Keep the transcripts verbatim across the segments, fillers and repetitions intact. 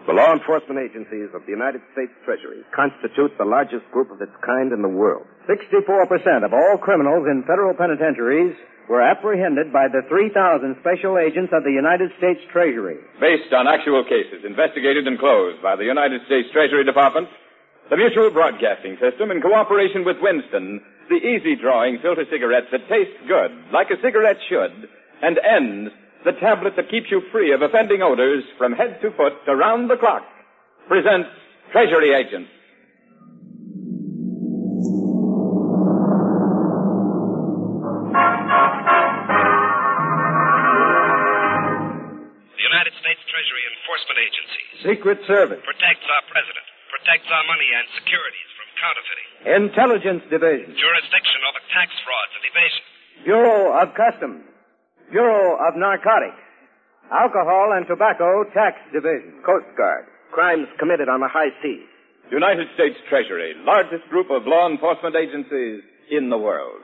The law enforcement agencies of the United States Treasury constitute the largest group of its kind in the world. sixty-four percent of all criminals in federal penitentiaries were apprehended by the three thousand special agents of the United States Treasury. Based on actual cases investigated and closed by the United States Treasury Department, the Mutual Broadcasting System, in cooperation with Winston, the easy-drawing filter cigarettes that taste good, like a cigarette should, and ends the tablet that keeps you free of offending odors from head to foot around the clock, presents Treasury Agents. The United States Treasury Enforcement Agency. Secret Service. Protects our president. Protects our money and securities from counterfeiting. Intelligence Division. Jurisdiction over tax frauds and evasion. Bureau of Customs. Bureau of Narcotics. Alcohol and Tobacco Tax Division. Coast Guard. Crimes committed on the high seas. United States Treasury, largest group of law enforcement agencies in the world.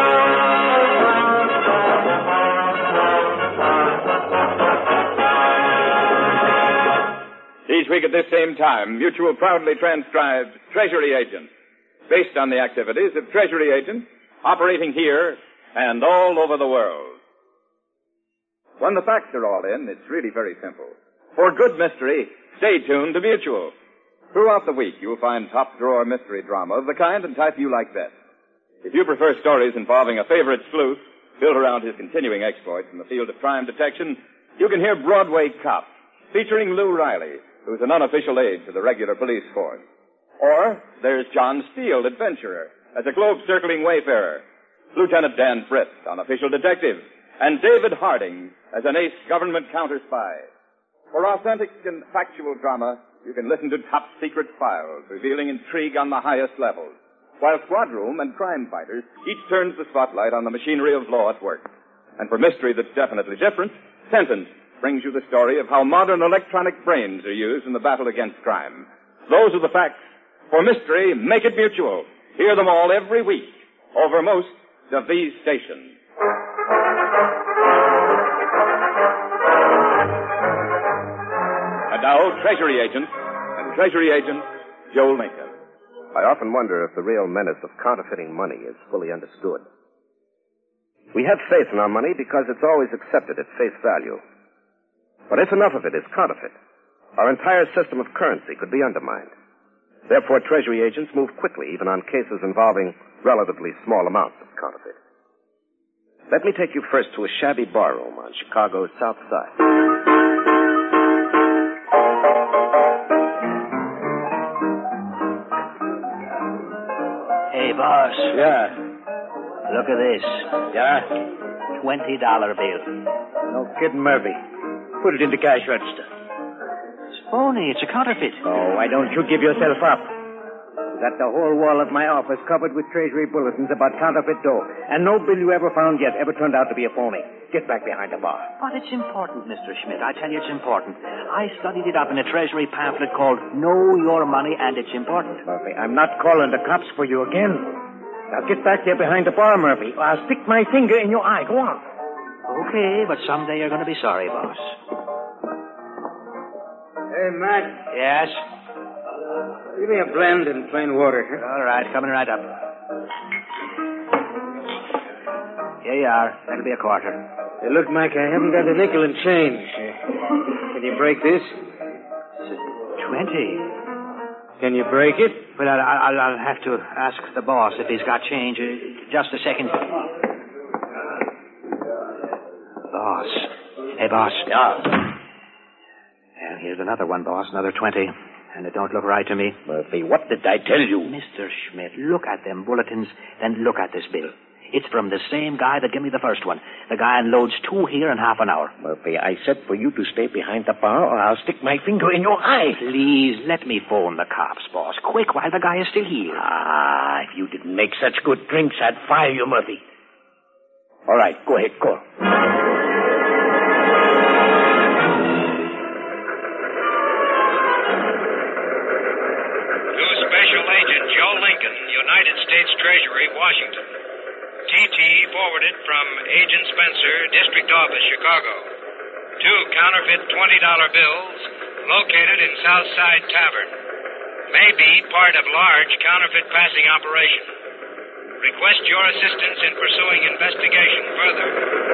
Each week at this same time, Mutual proudly transcribes Treasury Agents, based on the activities of Treasury agents operating here and all over the world. When the facts are all in, it's really very simple. For good mystery, stay tuned to Mutual. Throughout the week, you'll find top-drawer mystery drama of the kind and type you like best. If you prefer stories involving a favorite sleuth built around his continuing exploits in the field of crime detection, you can hear Broadway Cop, featuring Lou Riley, who's an unofficial aide to the regular police force. Or there's John Steele, adventurer, as a globe-circling wayfarer, Lieutenant Dan Fritz, unofficial detective, and David Harding as an ace government counter-spy. For authentic and factual drama, you can listen to top-secret files revealing intrigue on the highest levels, while Squad Room and Crime Fighters each turns the spotlight on the machinery of law at work. And for mystery that's definitely different, Sentence brings you the story of how modern electronic brains are used in the battle against crime. Those are the facts. For mystery, make it Mutual. Hear them all every week over most of these stations. And now, Treasury Agent and Treasury Agent Joe Lincoln. I often wonder if the real menace of counterfeiting money is fully understood. We have faith in our money because it's always accepted at face value. But if enough of it is counterfeit, our entire system of currency could be undermined. Therefore, Treasury agents move quickly, even on cases involving relatively small amounts of counterfeit. Let me take you first to a shabby barroom on Chicago's South Side. Hey, boss. Yeah. Look at this. Yeah? twenty dollar bill. No kidding, Murphy. Put it in the cash register. It's phony. It's a counterfeit. Oh, why don't you give yourself up? You got the whole wall of my office covered with Treasury bulletins about counterfeit dough, and no bill you ever found yet ever turned out to be a phony. Get back behind the bar. But it's important, Mister Schmidt. I tell you it's important. I studied it up in a Treasury pamphlet called Know Your Money, and it's important. Murphy, I'm not calling the cops for you again. Now get back there behind the bar, Murphy, or I'll stick my finger in your eye. Go on. Okay, but someday you're going to be sorry, boss. Hey, Mac. Yes? Give me a blend and plain water. All right, coming right up. Here you are. That'll be a quarter. Hey, look, Mac, I haven't got a nickel and change. Can you break this? Twenty. Can you break it? Well, I'll, I'll, I'll have to ask the boss if he's got change. Uh, just a second. Boss. Hey, boss. Yeah. Well, here's another one, boss. Another twenty. And it don't look right to me. Murphy, what did I tell you? Mister Schmidt, look at them bulletins, then look at this bill. It's from the same guy that gave me the first one. The guy unloads two here in half an hour. Murphy, I said for you to stay behind the bar or I'll stick my finger in your eye. Please, let me phone the cops, boss. Quick, while the guy is still here. Ah, if you didn't make such good drinks, I'd fire you, Murphy. All right, go ahead, call. Special Agent Joe Lincoln, United States Treasury, Washington. T T forwarded from Agent Spencer, District Office, Chicago. Two counterfeit twenty dollar bills located in Southside Tavern. May be part of large counterfeit passing operation. Request your assistance in pursuing investigation further.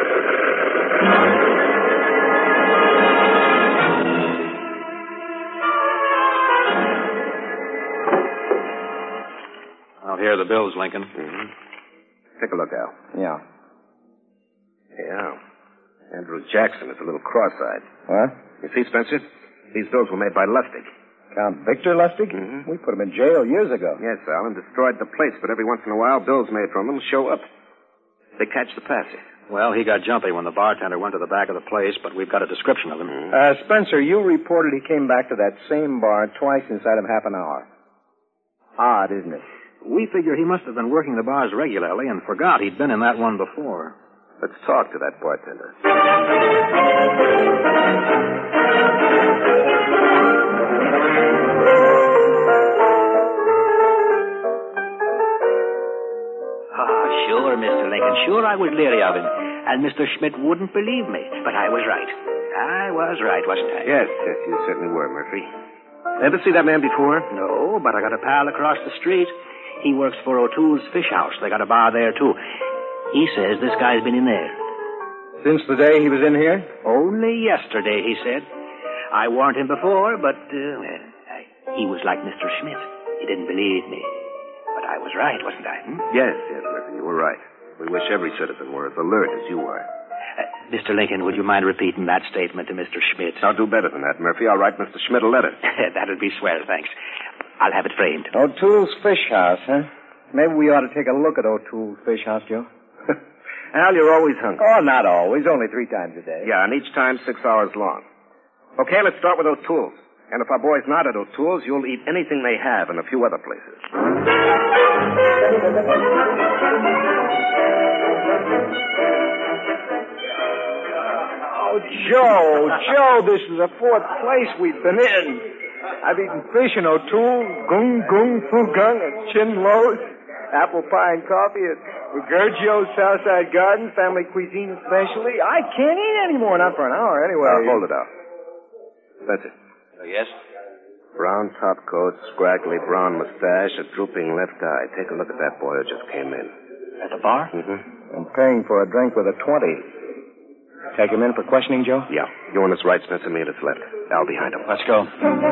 Out here are the bills, Lincoln. Mm-hmm. Take a look, Al. Yeah. Yeah. Andrew Jackson is a little cross-eyed. What? You see, Spencer? These bills were made by Lustig. Count Victor Lustig? Mm-hmm. We put him in jail years ago. Yes, Al, and destroyed the place, but every once in a while, bills made from them show up. They catch the passer. Well, he got jumpy when the bartender went to the back of the place, but we've got a description of him. Mm-hmm. Uh, Spencer, you reported he came back to that same bar twice inside of half an hour. Odd, isn't it? We figure he must have been working the bars regularly and forgot he'd been in that one before. Let's talk to that bartender. Ah, sure, Mister Lincoln. Sure, I was leery of him. And Mister Schmidt wouldn't believe me. But I was right. I was right, wasn't I? Yes, yes, you certainly were, Murphy. Ever see that man before? No, but I got a pal across the street. He works for O'Toole's Fish House. They got a bar there, too. He says this guy's been in there. Since the day he was in here? Only yesterday, he said. I warned him before, but, uh, well, I, he was like Mister Schmidt. He didn't believe me. But I was right, wasn't I? Hmm? Yes, yes, Murphy, you were right. We wish every citizen were as alert as you were. Uh, Mister Lincoln, would you mind repeating that statement to Mister Schmidt? I'll do better than that, Murphy. I'll write Mister Schmidt a letter. That'd be swell, thanks. I'll have it framed. O'Toole's Fish House, huh? Maybe we ought to take a look at O'Toole's Fish House, Joe. Al, you're always hungry. Oh, not always. Only three times a day. Yeah, and each time six hours long. Okay, let's start with O'Toole's. And if our boy's not at O'Toole's, you'll eat anything they have in a few other places. Oh, Joe, Joe, this is the fourth place we've been in. I've eaten fish in O'Toole, gung gung fu gung at Chin Lo's, apple pie and coffee at Gurgio's Southside Garden, family cuisine especially. I can't eat anymore, not for an hour anyway. Uh, hold it up. Spencer. Uh, yes? Brown top coat, scraggly brown mustache, a drooping left eye. Take a look at that boy who just came in. At the bar? Mm-hmm. I'm paying for a drink with a twenty. Take him in for questioning, Joe? Yeah. You on his right, Spencer, me at his left. Al behind him. Let's go.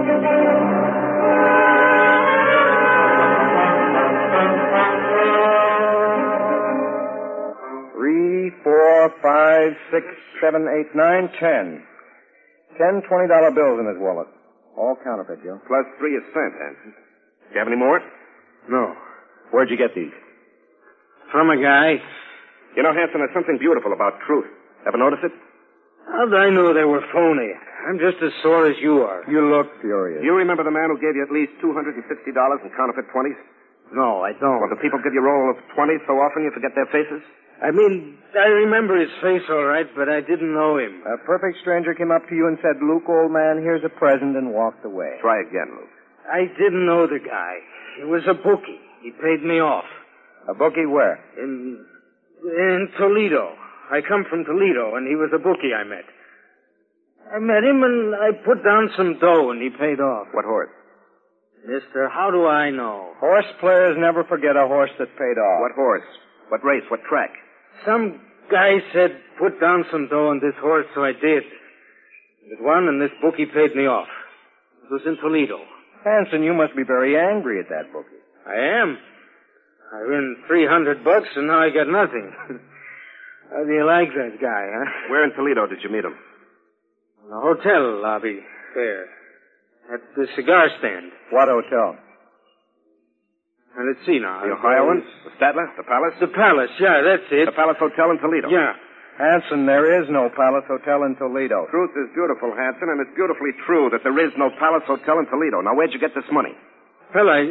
Three, four, five, six, seven, eight, nine, ten. Ten twenty-dollar bills in his wallet. All counterfeit, Joe. Plus three is spent, Hanson. Do you have any more? No. Where'd you get these? From a guy. You know, Hanson, there's something beautiful about truth. Ever notice it? How'd I know they were phony? I'm just as sore as you are. You look furious. You remember the man who gave you at least two hundred fifty dollars in counterfeit twenties? No, I don't. Well, do people give you a roll of twenties so often you forget their faces? I mean, I remember his face all right, but I didn't know him. A perfect stranger came up to you and said, Luke, old man, here's a present, and walked away. Try again, Luke. I didn't know the guy. He was a bookie. He paid me off. A bookie where? In, in Toledo. I come from Toledo, and he was a bookie I met. I met him, and I put down some dough, and he paid off. What horse? Mister, how do I know? Horse players never forget a horse that paid off. What horse? What race? What track? Some guy said, put down some dough on this horse, so I did. It won, and this bookie paid me off. It was in Toledo. Hanson, you must be very angry at that bookie. I am. I win three hundred bucks, and now I got nothing. How do you like that guy, huh? Where in Toledo did you meet him? In the hotel lobby, there. At the cigar stand. What hotel? Now, let's see now. The Ohioans? The Statler? The Palace? The Palace, yeah, that's it. The Palace Hotel in Toledo? Yeah. Hanson, there is no Palace Hotel in Toledo. Truth is beautiful, Hanson, and it's beautifully true that there is no Palace Hotel in Toledo. Now, where'd you get this money? Well, I...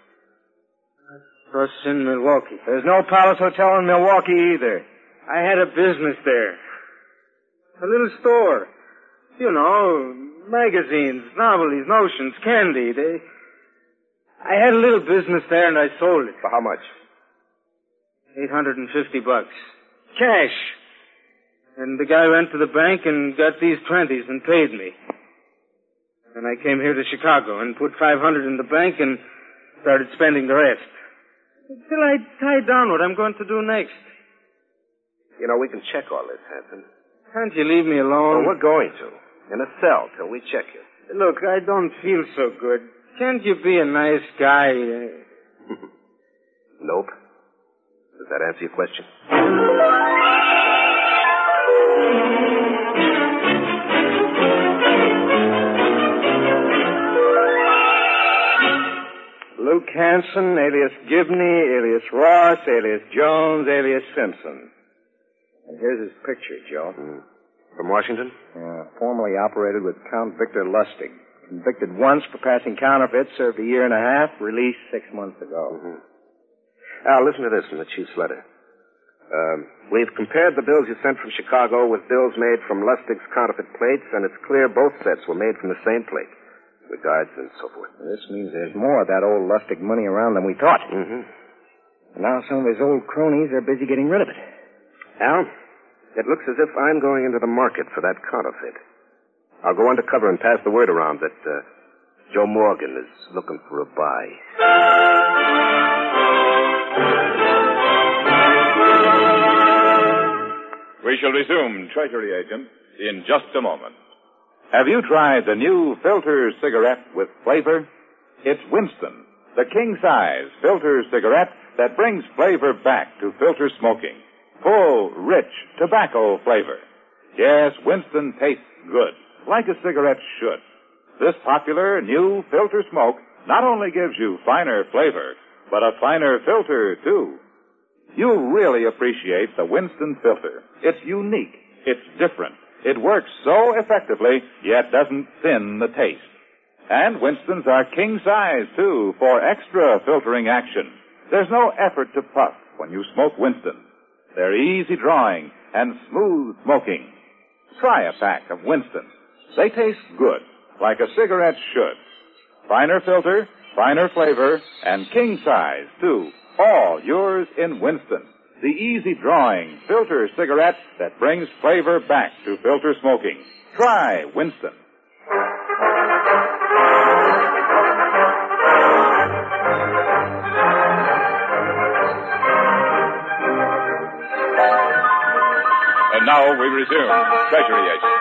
It was in Milwaukee. There's no Palace Hotel in Milwaukee either. I had a business there. A little store. You know, magazines, novelties, notions, candy. They... I had a little business there, and I sold it. For how much? Eight hundred and fifty bucks. Cash. And the guy went to the bank and got these twenties and paid me. Then I came here to Chicago and put five hundred in the bank and started spending the rest. Until I tied down what I'm going to do next. You know, we can check all this, Hanson. Can't you leave me alone? Well, we're going to. In a cell till we check you. Look, I don't feel so good. Can't you be a nice guy? Nope. Does that answer your question? Luke Hanson, alias Gibney, alias Ross, alias Jones, alias Simpson. And here's his picture, Joe. Mm. From Washington? Yeah, formerly operated with Count Victor Lustig. Convicted once for passing counterfeits, served a year and a half, released six months ago. Mm-hmm. Al, listen to this from the chief's letter. Um, we've compared the bills you sent from Chicago with bills made from Lustig's counterfeit plates, and it's clear both sets were made from the same plate. Regards and so forth. This means there's more of that old Lustig money around than we thought. Mm-hmm. And now some of his old cronies are busy getting rid of it. Al, it looks as if I'm going into the market for that counterfeit. I'll go undercover and pass the word around that uh, Joe Morgan is looking for a buy. We shall resume, Treasury Agent, in just a moment. Have you tried the new filter cigarette with flavor? It's Winston, the king-size filter cigarette that brings flavor back to filter smoking. Full, rich tobacco flavor. Yes, Winston tastes good, like a cigarette should. This popular new filter smoke not only gives you finer flavor, but a finer filter, too. You'll really appreciate the Winston filter. It's unique. It's different. It works so effectively, yet doesn't thin the taste. And Winstons are king-size, too, for extra filtering action. There's no effort to puff when you smoke Winston. They're easy drawing and smooth smoking. Try a pack of Winston. They taste good, like a cigarette should. Finer filter, finer flavor, and king-size, too. All yours in Winston. The easy-drawing filter cigarette that brings flavor back to filter smoking. Try Winston. And now we resume Treasury Agent.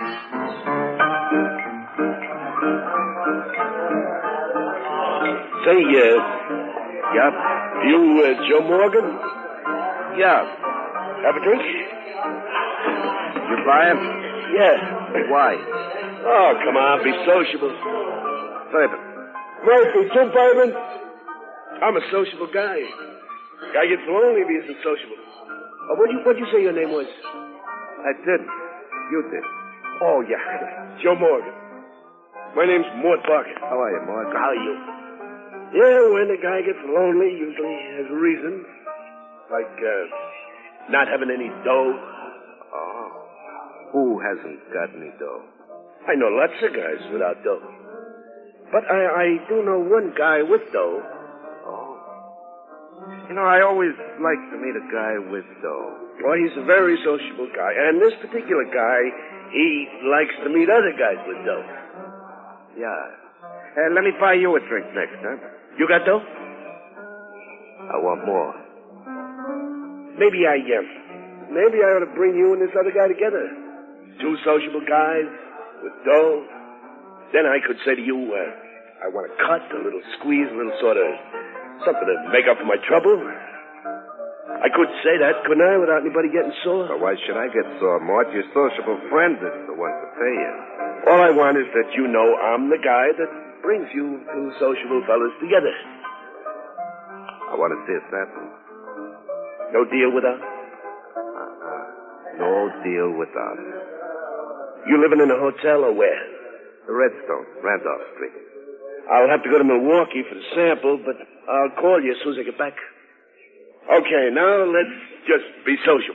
Say, uh, yeah, you, uh, Joe Morgan? Yeah. Have a drink? You buy him? Yeah. Why? Oh, come on, be sociable. Favorite. Murphy, Tim Fairman. I'm a sociable guy. Guy gets lonely if he isn't sociable. Oh, what'd you, what'd you say your name was? I did. You did. Oh, yeah. Joe Morgan. My name's Mort Barker. How are you, Mort? How are you? Yeah, when a guy gets lonely, usually has a reason. Like, uh, not having any dough. Oh. Who hasn't got any dough? I know lots of guys without dough. But I, I do know one guy with dough. Oh. You know, I always like to meet a guy with dough. Well, he's a very sociable guy. And this particular guy, he likes to meet other guys with dough. Yeah. Uh, let me buy you a drink next, huh? You got dough? I want more. Maybe I am. Uh, maybe I ought to bring you and this other guy together. Two sociable guys with dough. Then I could say to you, uh, I want a cut, a little squeeze, a little sort of something to make up for my trouble. I could say that, couldn't I, without anybody getting sore? Well, why should I get sore, Mort? Your sociable friend is the one to pay you. All I want is that you know I'm the guy that brings you two sociable fellas together. I want to see a sample. No deal without? Uh-uh. No deal without. You living in a hotel or where? The Redstone, Randolph Street. I'll have to go to Milwaukee for the sample, but I'll call you as soon as I get back. Okay, now let's just be social.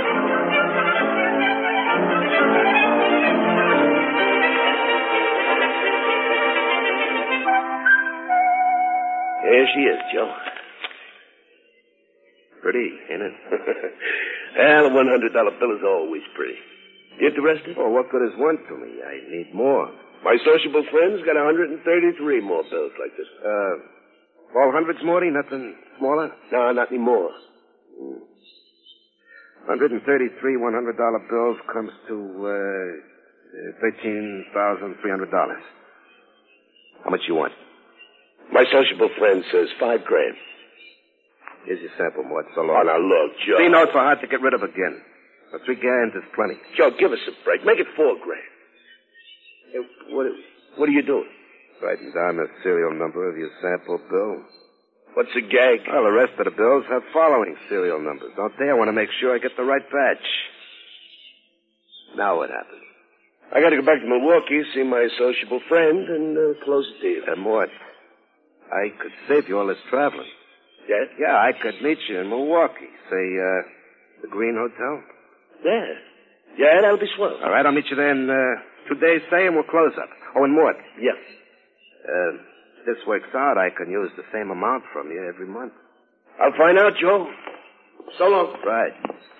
There she is, Joe. Pretty, ain't it? Well, a one hundred dollar bill is always pretty. You interested? Oh, what good is one to me? I need more. My sociable friend's got one hundred thirty-three more bills like this. Uh, all hundreds, Morty? Nothing smaller? No, not anymore. Mm. one hundred thirty-three one hundred dollar bills comes to uh, thirteen thousand three hundred dollars. How much you want? My sociable friend says five grand. Here's your sample, Mort. So long. Oh, now look, Joe. Three notes are hard to get rid of again. For three grand is plenty. Joe, give us a break. Make it four grand. Hey, what, what are you doing? Writing down the serial number of your sample bill. What's the gag? Well, the rest of the bills have following serial numbers, don't they? I want to make sure I get the right batch. Now what happens? I got to go back to Milwaukee, see my sociable friend, and uh, close the deal. And Mort, I could save you all this traveling. Yeah? Yeah, I could meet you in Milwaukee. Say, uh, the Green Hotel? Yeah. Yeah, that'll be swell. All right, I'll meet you there in uh, two days, say, and we'll close up. Oh, and Mort. Yeah. Uh, if this works out, I can use the same amount from you every month. I'll find out, Joe. So long. Right.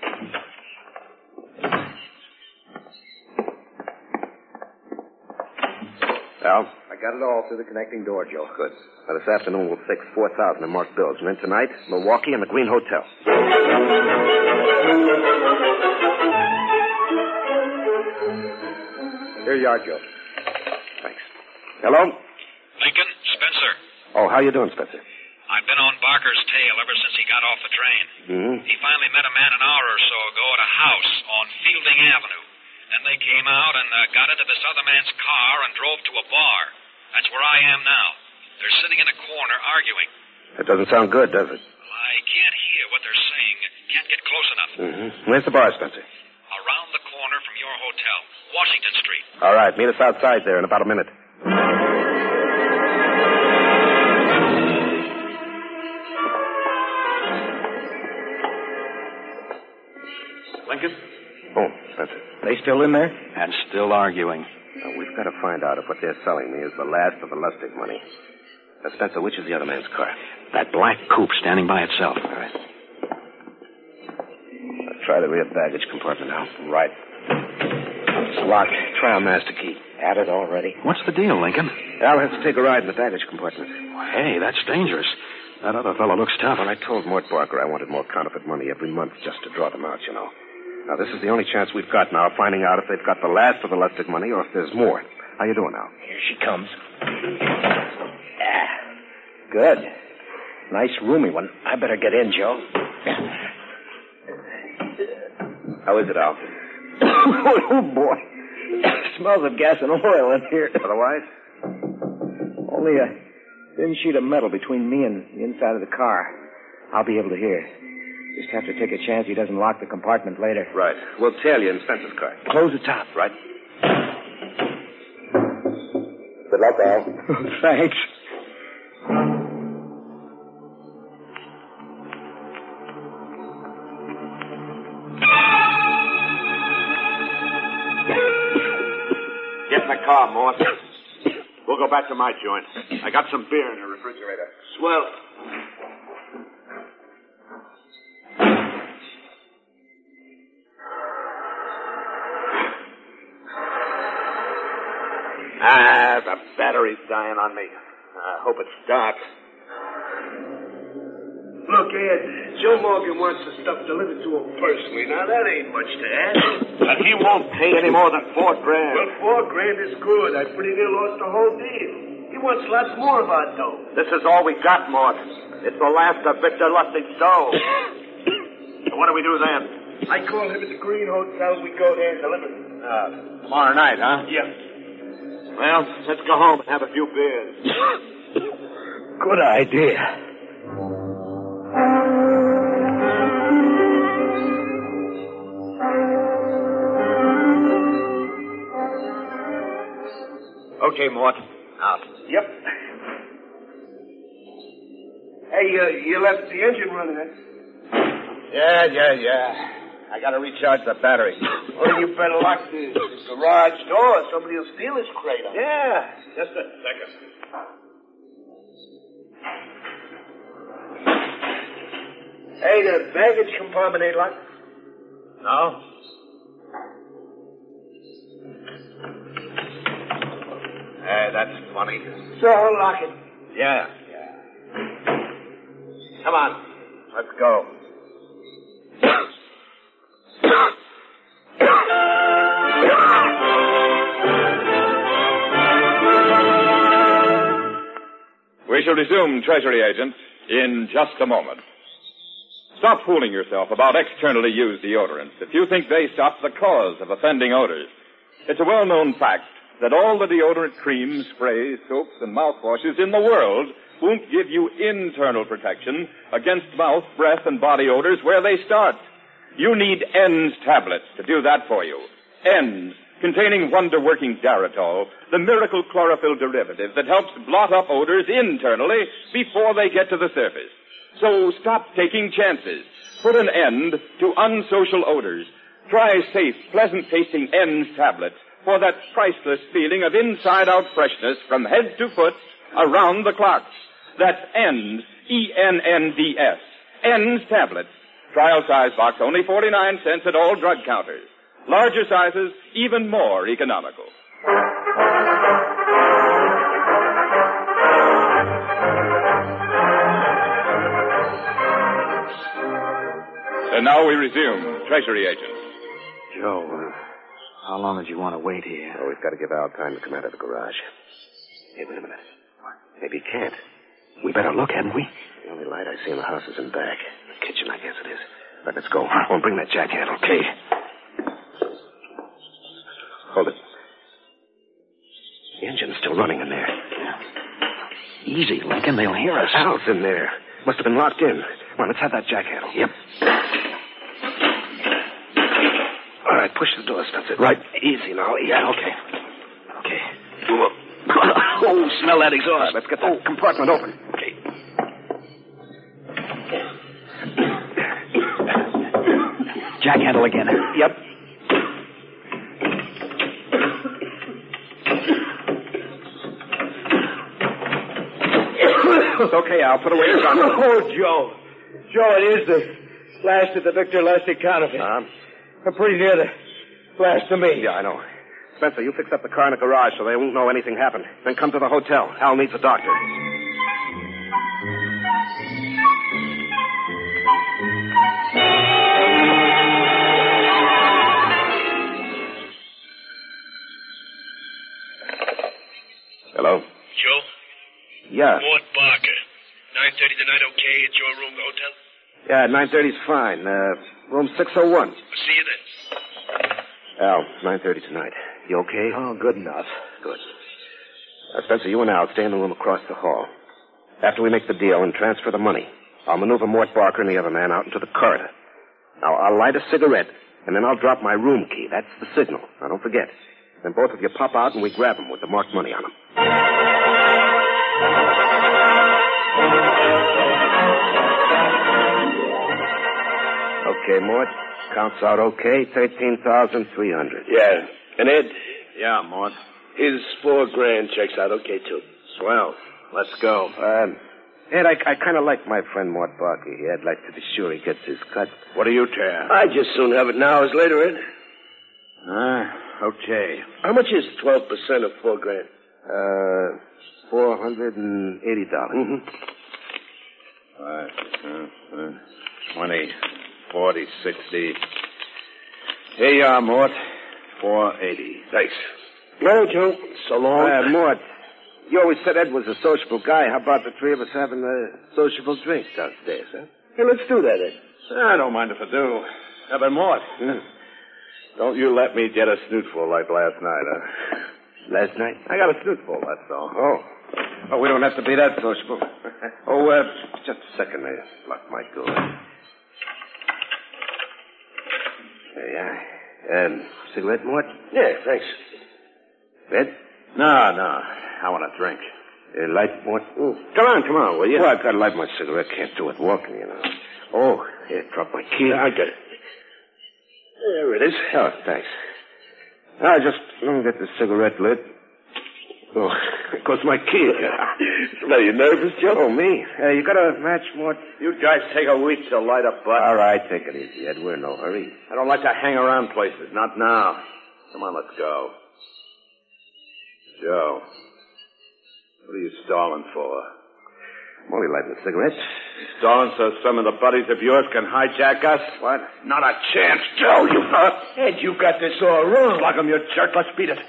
Al? I got it all through the connecting door, Joe. Good. Now, this afternoon we'll fix four thousand in marked bills. And then tonight, Milwaukee and the Green Hotel. Here you are, Joe. Thanks. Hello? Lincoln, Spencer. Oh, how you doing, Spencer? I've been on Barker's tail ever since he got off the train. Mm-hmm. He finally met a man an hour or so ago at a house on Fielding Avenue. Then they came out and uh, got into this other man's car and drove to a bar. That's where I am now. They're sitting in a corner arguing. That doesn't sound good, does it? Well, I can't hear what they're saying. Can't get close enough. Mm-hmm. Where's the bar, Spencer? Around the corner from your hotel, Washington Street. All right, meet us outside there in about a minute. Lincoln? Oh, Spencer. They still in there? And still arguing. Now, we've got to find out if what they're selling me is the last of the Lustig money. Now, Spencer, which is the other man's car? That black coupe standing by itself. All right. I'll try the rear baggage compartment now. Right. It's locked. Try a master key. At it already? What's the deal, Lincoln? Al has to take a ride in the baggage compartment. Hey, that's dangerous. That other fellow looks tough. Well, I told Mort Barker I wanted more counterfeit money every month just to draw them out, you know. Now, this is the only chance we've got now of finding out if they've got the last of the Lustig money or if there's more. How you doing now? Here she comes. Ah, good. Nice roomy one. I better get in, Joe. How is it, Al? Oh, boy. Smells of gas and oil in here. Otherwise? Only a thin sheet of metal between me and the inside of the car. I'll be able to hear. Just have to take a chance he doesn't lock the compartment later. Right. We'll tail you in Spencer's car. Close the top. Right. Good luck, Al. Thanks. Get in the car, Morse. We'll go back to my joint. I got some beer in the refrigerator. Swell. Ah, the battery's dying on me. I hope it's dark. Look, Ed, Joe Morgan wants the stuff delivered to him personally. Now, that ain't much to ask. But he won't pay any more than four grand. Well, four grand is good. I pretty near lost the whole deal. He wants lots more of our dough. This is all we got, Mort. It's the last of Victor Lustig's dough. So what do we do then? I call him at the Green Hotel. We go there and deliver it. Uh, tomorrow night, huh? Yeah. Well, let's go home and have a few beers. Good idea. Okay, Mort. Out. Yep. Hey, uh, you left the engine running, huh? Yeah, yeah, yeah. I gotta recharge the battery. Well, you better lock the, the garage door. Somebody will steal his crate. Yeah, just a second. Hey, the baggage compartment ain't locked? No? Hey, that's funny. So, lock it. Yeah. Come on. Let's go. We shall resume, Treasury Agent, in just a moment. Stop fooling yourself about externally used deodorants if you think they stop the cause of offending odors. It's a well-known fact that all the deodorant creams, sprays, soaps, and mouthwashes in the world won't give you internal protection against mouth, breath, and body odors where they start. You need E N S tablets to do that for you. E N S, containing wonder-working Daratol, the miracle chlorophyll derivative that helps blot up odors internally before they get to the surface. So stop taking chances. Put an end to unsocial odors. Try safe, pleasant-tasting E N S tablets for that priceless feeling of inside-out freshness from head to foot around the clock. That's E N S, E N N D S. E N S tablets. Trial size box, only forty-nine cents at all drug counters. Larger sizes, even more economical. And now we resume, Treasury Agent. Joe, uh, how long did you want to wait here? Oh, we've got to give Al time to come out of the garage. Hey, wait a minute. Maybe he can't. We better look, hadn't we? The only light I see in the house is in back. The kitchen, I guess it is. Right, let's go. Oh, bring that jacket, okay? Hold it. The engine's still running in there. Easy, Lincoln. They'll hear us. Al's in there. Must have been locked in. Come on, let's have that jack handle. Yep. All right, push the door, Spencer. Right. Easy now. Yeah, okay. Okay. Oh, smell that exhaust. All right, let's get that oh. compartment open. Okay. Jack handle again. Yep. It's okay, Al. Put away your gun. Oh, Joe. Joe, it is the last of the Victor Lustig counterfeit. Um, I'm pretty near the last to me. Yeah, I know. Spencer, you fix up the car in the garage so they won't know anything happened. Then come to the hotel. Al needs a doctor. Hello? Joe? Yeah. Mort Barker. nine thirty tonight okay at your room, the hotel? Yeah, nine thirty's fine. Uh, room six oh one. I'll see you then. Al, nine thirty tonight. You okay? Oh, good enough. Good. Uh, Spencer, you and Al stay in the room across the hall. After we make the deal and transfer the money, I'll maneuver Mort Barker and the other man out into the corridor. Now, I'll light a cigarette, and then I'll drop my room key. That's the signal. Now, don't forget. Then both of you pop out and we grab them with the marked money on them. Okay, Mort. Counts out okay. thirteen thousand three hundred. Yeah. And Ed? Yeah, Mort. His four grand checks out okay, too. Swell. Let's go. Um, Ed, I, I kind of like my friend Mort Barker here. I'd like to be sure he gets his cut. What do you care? I'd just soon have it now as later, Ed. Ah, okay. How much is twelve percent of four grand? Uh, four hundred and eighty dollars. Mm-hmm. Five, uh, uh, twenty, forty, sixty. Here you are, Mort. Four eighty. Thanks. Well, Joe, so long. Uh, Mort, you always said Ed was a sociable guy. How about the three of us having a sociable drink downstairs, huh? Hey, let's do that, Ed. I don't mind if I do. Yeah, but Mort, don't you let me get a snootful like last night, huh? Last night? I got a snootful, that's all. Oh. Oh, we don't have to be that sociable. oh, uh, just a second. I locked my door. There you are. Um, cigarette, Mort? Yeah, thanks. Ed? No, no. I want a drink. Uh, light, Mort? Mm. Come on, come on, will you? Well, I've got to light my cigarette. Can't do it walking, you know. Oh, here, drop my key. I got it. There it is. Oh, thanks. Now, just let me get the cigarette lit. Oh, there goes my key. Are you nervous, Joe? Oh, me? Uh, you got a match, Mort? You guys take a week to light up, bud. All right, take it easy, Ed. We're in no hurry. I don't like to hang around places. Not now. Come on, let's go. Joe, What are you stalling for? I'm only lighting a cigarette. Stalling so some of the buddies of yours can hijack us? What? Not a chance, Joe. You uh, Ed, you got this all wrong. Slug 'em, you jerk. Let's beat it.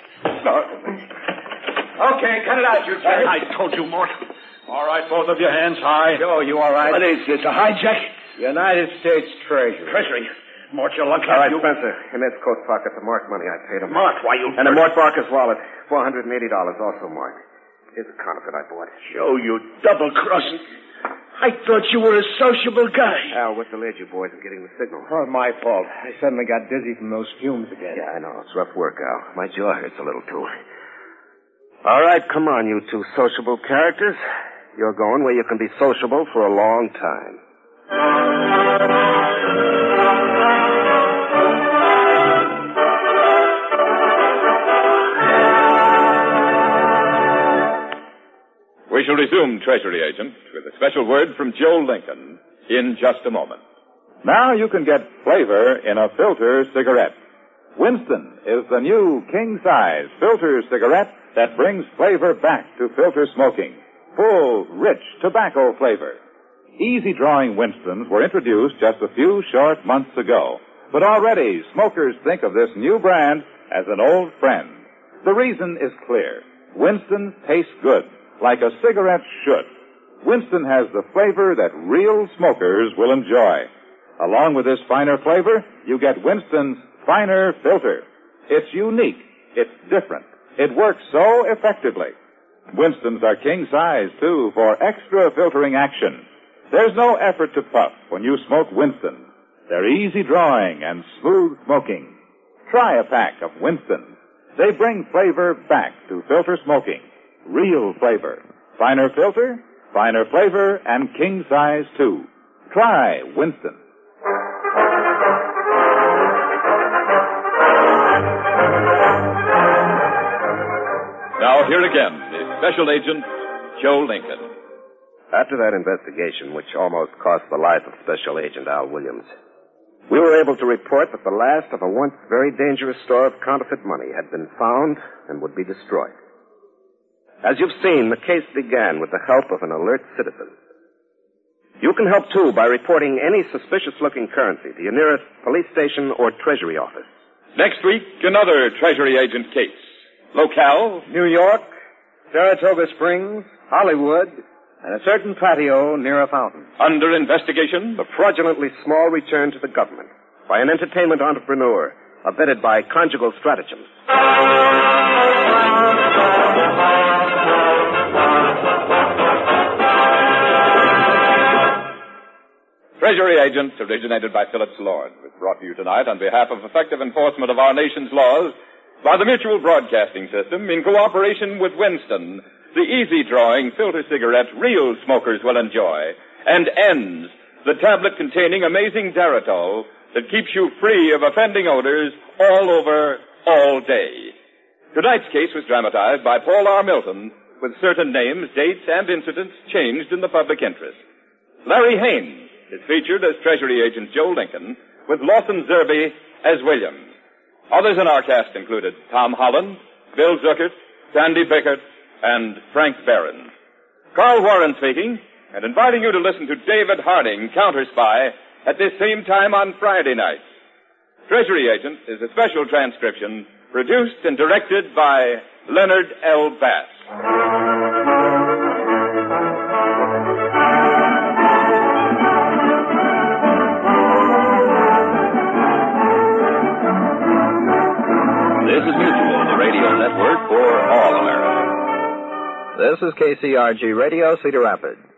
Okay, cut it out, you two. I told you, Mort. All right, both of your hands high. Joe, you all right? What is this, a hijack? United States Treasury. Treasury. Mort, you're lucky. All right, you... Spencer. In Ed's coat pocket, the Mort money I paid him. Mort, why you... And in Mort Barker's wallet, four hundred eighty dollars also marked. Here's a counterfeit I bought. Joe, you double-crossing. I thought you were a sociable guy. Al, what delayed you boys in getting the signal? Oh, my fault. I suddenly got dizzy from those fumes again. Yeah, I know. It's rough work, Al. My jaw hurts a little, too. All right, come on, you two sociable characters. You're going where you can be sociable for a long time. We shall resume Treasury Agent with a special word from Joe Lincoln in just a moment. Now you can get flavor in a filter cigarette. Winston is the new king-size filter cigarette that brings flavor back to filter smoking. Full, rich tobacco flavor. Easy-drawing Winstons were introduced just a few short months ago. But already, smokers think of this new brand as an old friend. The reason is clear. Winston tastes good, like a cigarette should. Winston has the flavor that real smokers will enjoy. Along with this finer flavor, you get Winston's finer filter. It's unique. It's different. It works so effectively. Winston's are king size, too, for extra filtering action. There's no effort to puff when you smoke Winston. They're easy drawing and smooth smoking. Try a pack of Winston. They bring flavor back to filter smoking. Real flavor. Finer filter, finer flavor, and king size, too. Try Winston. Now, here again is Special Agent Joe Lincoln. After that investigation, which almost cost the life of Special Agent Al Williams, we were able to report that the last of a once very dangerous store of counterfeit money had been found and would be destroyed. As you've seen, the case began with the help of an alert citizen. You can help, too, by reporting any suspicious-looking currency to your nearest police station or treasury office. Next week, another Treasury Agent case. Locale, New York, Saratoga Springs, Hollywood, and a certain patio near a fountain. Under investigation, the fraudulently small return to the government by an entertainment entrepreneur abetted by conjugal stratagems. Treasury Agent, originated by Phillips Lord, was brought to you tonight on behalf of effective enforcement of our nation's laws by the Mutual Broadcasting System in cooperation with Winston, the easy-drawing filter cigarette real smokers will enjoy, and ends, the tablet containing amazing Daratol that keeps you free of offending odors all over, all day. Tonight's case was dramatized by Paul R. Milton, with certain names, dates, and incidents changed in the public interest. Larry Haynes is featured as Treasury Agent Joe Lincoln, with Lawson Zerby as Williams. Others in our cast included Tom Holland, Bill Zuckert, Sandy Bickert, and Frank Barron. Carl Warren speaking, and inviting you to listen to David Harding, Counter-Spy, at this same time on Friday night. Treasury Agent is a special transcription produced and directed by Leonard L. Bass. This is Mutual, the radio network for all America. This is K C R G Radio, Cedar Rapids.